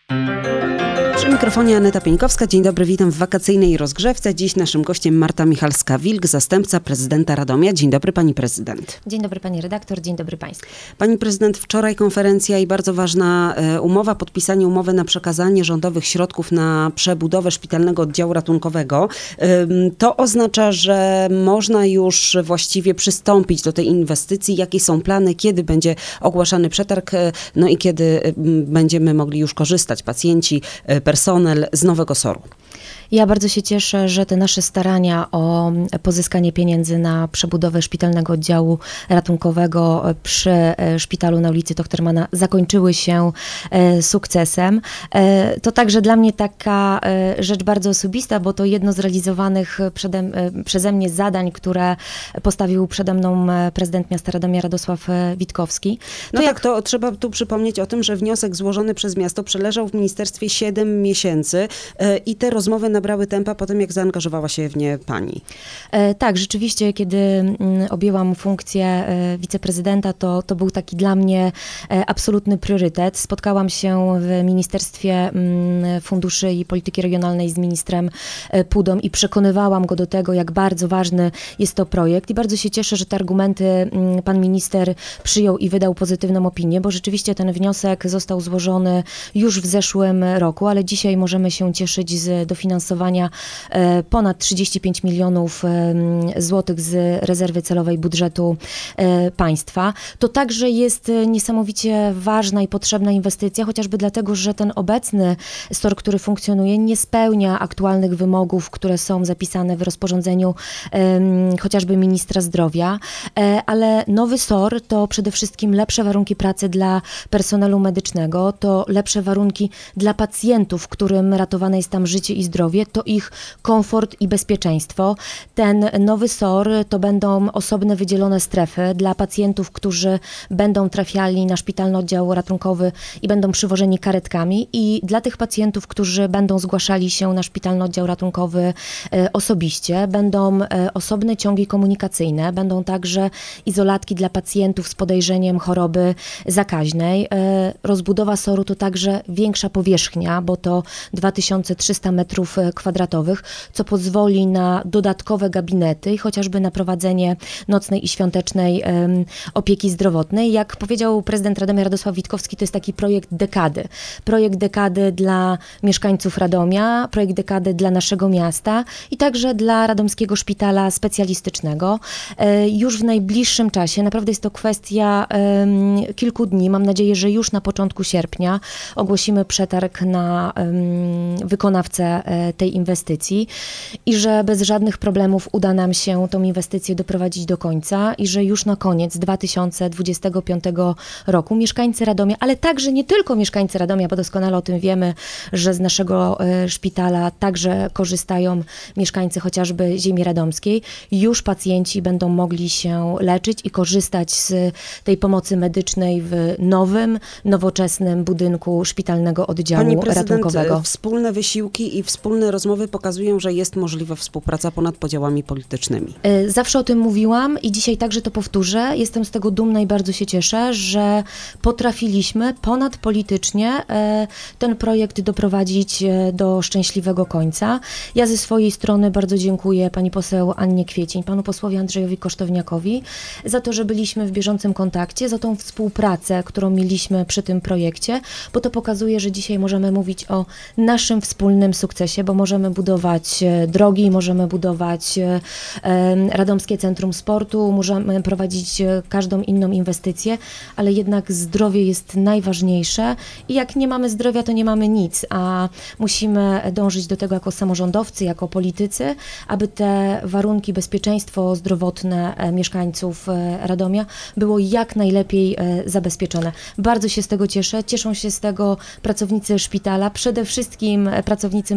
Przy mikrofonie Aneta Pieńkowska. Dzień dobry, witam w wakacyjnej rozgrzewce. Dziś naszym gościem Marta Michalska-Wilk, zastępca prezydenta Radomia. Dzień dobry, pani prezydent. Dzień dobry, pani redaktor, dzień dobry państwu. Pani prezydent, wczoraj konferencja i bardzo ważna umowa, podpisanie umowy na przekazanie rządowych środków na przebudowę szpitalnego oddziału ratunkowego. To oznacza, że można już właściwie przystąpić do tej inwestycji. Jakie są plany, kiedy będzie ogłaszany przetarg, no i kiedy będziemy mogli już korzystać, pacjenci, personel z nowego SOR-u? Ja bardzo się cieszę, że te nasze starania o pozyskanie pieniędzy na przebudowę szpitalnego oddziału ratunkowego przy szpitalu na ulicy Tochtermana zakończyły się sukcesem. To także dla mnie taka rzecz bardzo osobista, bo to jedno z realizowanych przeze mnie zadań, które postawił przede mną prezydent miasta Radomia Radosław Witkowski. To trzeba tu przypomnieć o tym, że wniosek złożony przez miasto przeleżał w ministerstwie 7 miesięcy i te rozmowy nabrały tempa po tym, jak zaangażowała się w nie pani. Tak, rzeczywiście, kiedy objęłam funkcję wiceprezydenta, to był taki dla mnie absolutny priorytet. Spotkałam się w Ministerstwie Funduszy i Polityki Regionalnej z ministrem Pudą i przekonywałam go do tego, jak bardzo ważny jest to projekt. I bardzo się cieszę, że te argumenty pan minister przyjął i wydał pozytywną opinię, bo rzeczywiście ten wniosek został złożony już w zeszłym roku, ale dzisiaj możemy się cieszyć z dofinansowania ponad 35 milionów złotych z rezerwy celowej budżetu państwa. To także jest niesamowicie ważna i potrzebna inwestycja, chociażby dlatego, że ten obecny SOR, który funkcjonuje, nie spełnia aktualnych wymogów, które są zapisane w rozporządzeniu chociażby ministra zdrowia, ale nowy SOR to przede wszystkim lepsze warunki pracy dla personelu medycznego, to lepsze warunki dla pacjentów, którym ratowane jest tam życie i zdrowie, to ich komfort i bezpieczeństwo. Ten nowy SOR to będą osobne wydzielone strefy dla pacjentów, którzy będą trafiali na szpitalny oddział ratunkowy i będą przywożeni karetkami, i dla tych pacjentów, którzy będą zgłaszali się na szpitalny oddział ratunkowy osobiście, będą osobne ciągi komunikacyjne, będą także izolatki dla pacjentów z podejrzeniem choroby zakaźnej. Rozbudowa SOR-u to także większa powierzchnia, bo to 2300 metrów kwadratowych, co pozwoli na dodatkowe gabinety i chociażby na prowadzenie nocnej i świątecznej opieki zdrowotnej. Jak powiedział prezydent Radomia Radosław Witkowski, to jest taki projekt dekady. Projekt dekady dla mieszkańców Radomia, projekt dekady dla naszego miasta i także dla Radomskiego Szpitala Specjalistycznego. Już w najbliższym czasie, naprawdę jest to kwestia kilku dni, mam nadzieję, że już na początku sierpnia ogłosimy przetarg na wykonawcę tej inwestycji i że bez żadnych problemów uda nam się tą inwestycję doprowadzić do końca i że już na koniec 2025 roku mieszkańcy Radomia, ale także nie tylko mieszkańcy Radomia, bo doskonale o tym wiemy, że z naszego szpitala także korzystają mieszkańcy chociażby ziemi radomskiej, już pacjenci będą mogli się leczyć i korzystać z tej pomocy medycznej w nowym, nowoczesnym budynku szpitalnego oddziału Pani prezydent, ratunkowego. Wspólne wysiłki i wspólne rozmowy pokazują, że jest możliwa współpraca ponad podziałami politycznymi. Zawsze o tym mówiłam i dzisiaj także to powtórzę. Jestem z tego dumna i bardzo się cieszę, że potrafiliśmy ponadpolitycznie ten projekt doprowadzić do szczęśliwego końca. Ja ze swojej strony bardzo dziękuję pani poseł Annie Kwiecień, panu posłowi Andrzejowi Kosztowniakowi za to, że byliśmy w bieżącym kontakcie, za tą współpracę, którą mieliśmy przy tym projekcie, bo to pokazuje, że dzisiaj możemy mówić o naszym wspólnym sukcesie, bo możemy budować drogi, możemy budować Radomskie Centrum Sportu, możemy prowadzić każdą inną inwestycję, ale jednak zdrowie jest najważniejsze i jak nie mamy zdrowia, to nie mamy nic, a musimy dążyć do tego jako samorządowcy, jako politycy, aby te warunki, bezpieczeństwo zdrowotne mieszkańców Radomia było jak najlepiej zabezpieczone. Bardzo się z tego cieszę. Cieszą się z tego pracownicy szpitala, przede wszystkim pracownicy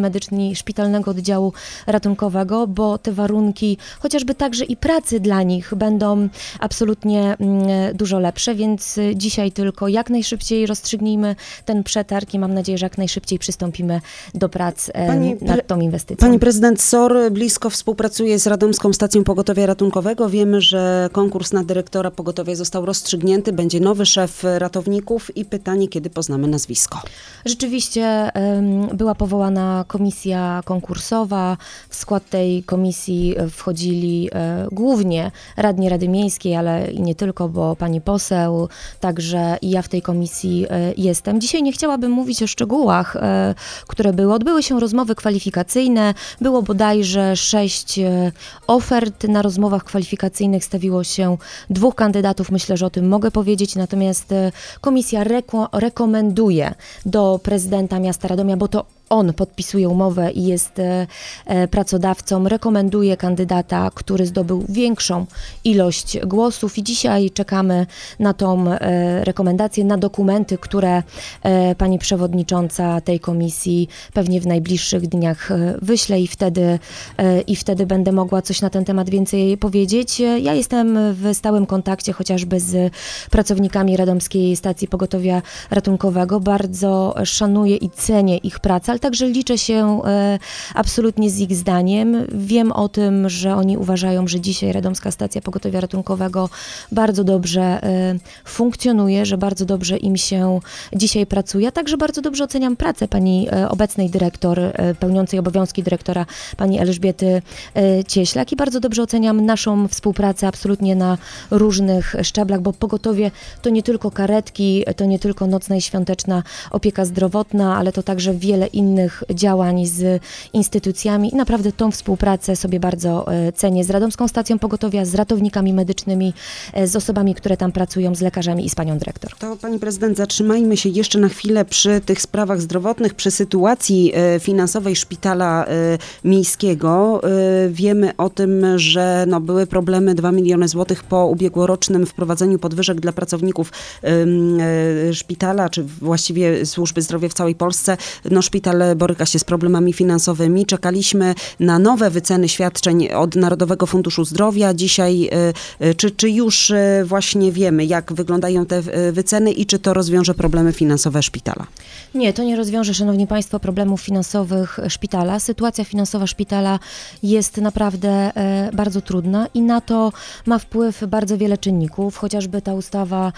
medyczni szpitalnego oddziału ratunkowego, bo te warunki, chociażby także i pracy dla nich będą absolutnie dużo lepsze, więc dzisiaj tylko jak najszybciej rozstrzygnijmy ten przetarg i mam nadzieję, że jak najszybciej przystąpimy do prac nad tą inwestycją. Pani prezydent, SOR blisko współpracuje z Radomską Stacją Pogotowia Ratunkowego. Wiemy, że konkurs na dyrektora pogotowia został rozstrzygnięty, będzie nowy szef ratowników i pytanie, kiedy poznamy nazwisko. Rzeczywiście była powołana komisja konkursowa. W skład tej komisji wchodzili głównie radni Rady Miejskiej, ale i nie tylko, bo pani poseł, także i ja w tej komisji jestem. Dzisiaj nie chciałabym mówić o szczegółach, które były. Odbyły się rozmowy kwalifikacyjne. Było bodajże 6 ofert. Na rozmowach kwalifikacyjnych stawiło się 2 kandydatów. Myślę, że o tym mogę powiedzieć. Natomiast komisja rekomenduje do prezydenta miasta Radomia, bo to on podpisuje umowę i jest pracodawcą, rekomenduje kandydata, który zdobył większą ilość głosów i dzisiaj czekamy na tą rekomendację, na dokumenty, które pani przewodnicząca tej komisji pewnie w najbliższych dniach wyśle i wtedy będę mogła coś na ten temat więcej powiedzieć. Ja jestem w stałym kontakcie chociażby z pracownikami Radomskiej Stacji Pogotowia Ratunkowego. Bardzo szanuję i cenię ich pracę, ale także liczę się absolutnie z ich zdaniem. Wiem o tym, że oni uważają, że dzisiaj Radomska Stacja Pogotowia Ratunkowego bardzo dobrze funkcjonuje, że bardzo dobrze im się dzisiaj pracuje. Ja także bardzo dobrze oceniam pracę pani obecnej dyrektor, pełniącej obowiązki dyrektora, pani Elżbiety Cieślak i bardzo dobrze oceniam naszą współpracę absolutnie na różnych szczeblach, bo pogotowie to nie tylko karetki, to nie tylko nocna i świąteczna opieka zdrowotna, ale to także wiele innych działań z instytucjami i naprawdę tą współpracę sobie bardzo cenię z Radomską Stacją Pogotowia, z ratownikami medycznymi, z osobami, które tam pracują, z lekarzami i z panią dyrektor. To pani prezydent, zatrzymajmy się jeszcze na chwilę przy tych sprawach zdrowotnych, przy sytuacji finansowej szpitala miejskiego. Wiemy o tym, że były problemy 2 miliony złotych po ubiegłorocznym wprowadzeniu podwyżek dla pracowników szpitala, czy właściwie służby zdrowia w całej Polsce. Szpital boryka się z problemami finansowymi. Czekaliśmy na nowe wyceny świadczeń od Narodowego Funduszu Zdrowia. Dzisiaj, czy już właśnie wiemy, jak wyglądają te wyceny i czy to rozwiąże problemy finansowe szpitala? Nie, to nie rozwiąże, szanowni państwo, problemów finansowych szpitala. Sytuacja finansowa szpitala jest naprawdę bardzo trudna i na to ma wpływ bardzo wiele czynników, chociażby ta ustawa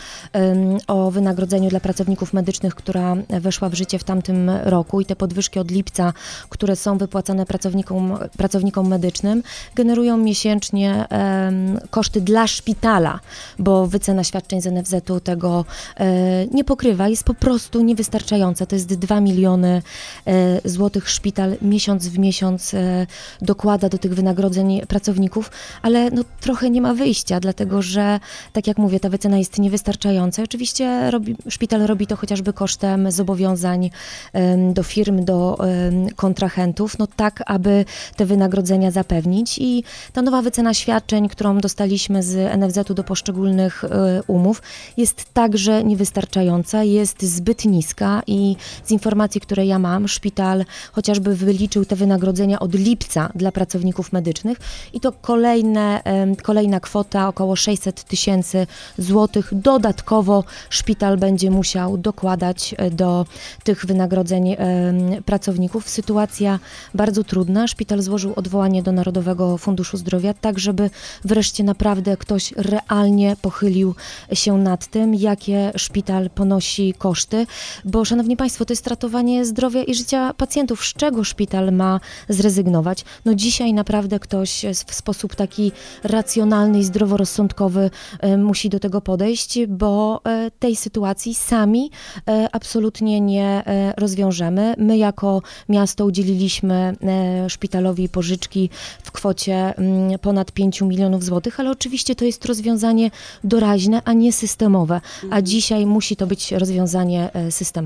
o wynagrodzeniu dla pracowników medycznych, która weszła w życie w tamtym roku i te podwyżki od lipca, które są wypłacane pracownikom medycznym, generują miesięcznie koszty dla szpitala, bo wycena świadczeń z NFZ-u tego nie pokrywa, jest po prostu niewystarczająca. To jest 2 miliony złotych szpital miesiąc w miesiąc dokłada do tych wynagrodzeń pracowników, ale trochę nie ma wyjścia, dlatego że, tak jak mówię, ta wycena jest niewystarczająca. Oczywiście szpital robi to chociażby kosztem zobowiązań do firm, do kontrahentów, tak aby te wynagrodzenia zapewnić i ta nowa wycena świadczeń, którą dostaliśmy z NFZ-u do poszczególnych umów, jest także niewystarczająca, jest zbyt niska i z informacji, które ja mam, szpital chociażby wyliczył te wynagrodzenia od lipca dla pracowników medycznych i to kolejna kwota, około 600 000 złotych. Dodatkowo szpital będzie musiał dokładać do tych wynagrodzeń pracowników. Sytuacja bardzo trudna. Szpital złożył odwołanie do Narodowego Funduszu Zdrowia, tak żeby wreszcie naprawdę ktoś realnie pochylił się nad tym, jakie szpital ponosi koszty, bo szanowni państwo, to jest ratowanie zdrowia i życia pacjentów. Z czego szpital ma zrezygnować? Dzisiaj naprawdę ktoś w sposób taki racjonalny i zdroworozsądkowy musi do tego podejść, bo tej sytuacji sami absolutnie nie rozwiążemy. My jako miasto udzieliliśmy szpitalowi pożyczki w kwocie ponad 5 milionów złotych, ale oczywiście to jest rozwiązanie doraźne, a nie systemowe, a dzisiaj musi to być rozwiązanie systemowe.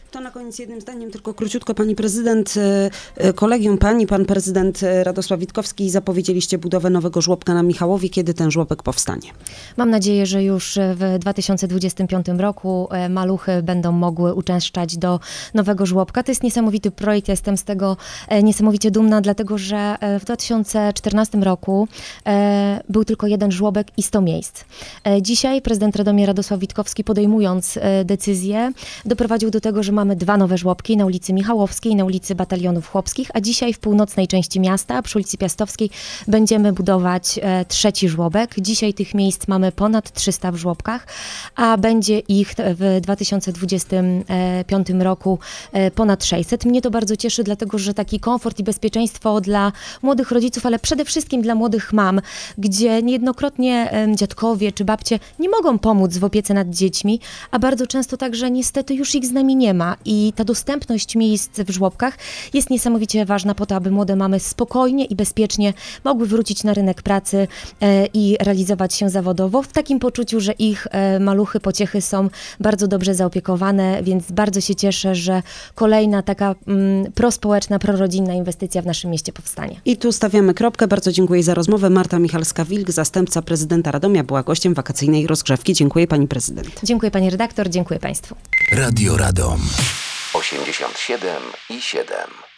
To na koniec jednym zdaniem, tylko króciutko, pani prezydent, kolegium pani, pan prezydent Radosław Witkowski, zapowiedzieliście budowę nowego żłobka na Michałowie. Kiedy ten żłobek powstanie? Mam nadzieję, że już w 2025 roku maluchy będą mogły uczęszczać do nowego żłobka. To jest niesamowity projekt, ja jestem z tego niesamowicie dumna, dlatego że w 2014 roku był tylko jeden żłobek i 100 miejsc. Dzisiaj prezydent Radomia Radosław Witkowski, podejmując decyzję, doprowadził do tego, że mamy 2 nowe żłobki na ulicy Michałowskiej i na ulicy Batalionów Chłopskich, a dzisiaj w północnej części miasta, przy ulicy Piastowskiej, będziemy budować 3. żłobek. Dzisiaj tych miejsc mamy ponad 300 w żłobkach, a będzie ich w 2025 roku ponad 600. Mnie to bardzo cieszy, dlatego że taki komfort i bezpieczeństwo dla młodych rodziców, ale przede wszystkim dla młodych mam, gdzie niejednokrotnie dziadkowie czy babcie nie mogą pomóc w opiece nad dziećmi, a bardzo często także niestety już ich z nami nie ma i ta dostępność miejsc w żłobkach jest niesamowicie ważna po to, aby młode mamy spokojnie i bezpiecznie mogły wrócić na rynek pracy i realizować się zawodowo w takim poczuciu, że ich maluchy, pociechy są bardzo dobrze zaopiekowane, więc bardzo się cieszę, że kolejna taka prospołeczna, prorodzinna inwestycja w naszym mieście powstanie. I tu stawiamy kropkę. Bardzo dziękuję za rozmowę. Marta Michalska-Wilk, zastępca prezydenta Radomia, była gościem wakacyjnej rozgrzewki. Dziękuję pani prezydent. Dziękuję pani redaktor, dziękuję państwu. Radio Radom 87,7.